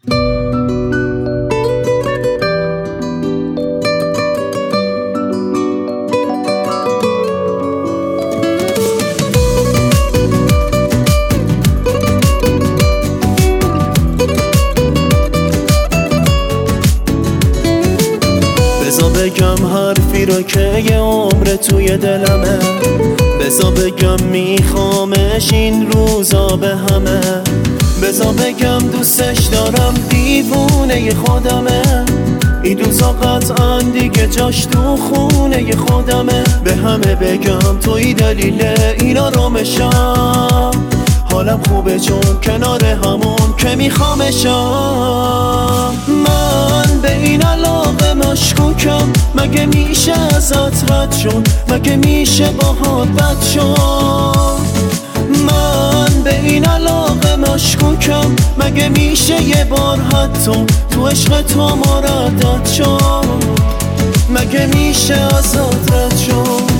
بذار بگم حرفی رو که یه عمر توی دلمه، بذار بگم میخوامش این روزا به همه، بذار بگم دوستش دارم دیوونه خودمه، این روزا قطعا دیگه جاش تو خونه خودمه، به همه بگم توی دلیل اینا رو مشم، حالم خوبه چون کنار همون که میخوامشم. من به این علاقه مشکوکم، مگه میشه ازت رد شد، مگه میشه باهات بد شد. من به این علاقه مشکوکم، مگه میشه یه بار حتی تو عشق تو مردد شد، مگه میشه ازت رد شد.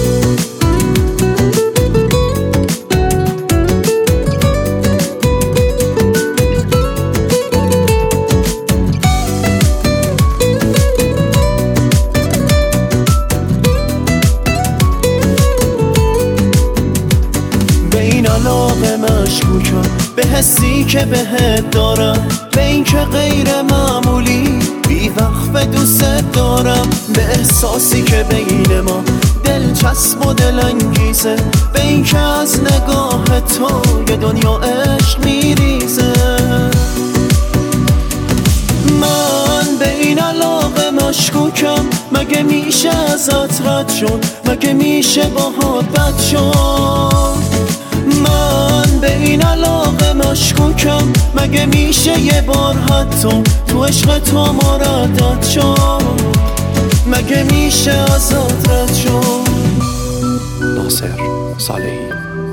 علاقه مشکوکم به حسی که بهت دارم، به این که غیر معمولی بی وقف دوست دارم، به احساسی که بین ما دلچسب و دلانگیزه، به این که از نگاه تو یه دنیا عشق میریزه. من به این علاقه مشکوکم، مگه میشه ازت رد شد، مگه میشه باهات بد شد. من به این علاقه مشکوکم، مگه میشه یه بار حتی تو عشق تو مردد شد، مگه میشه ازت رد شد. ناصر صالحی.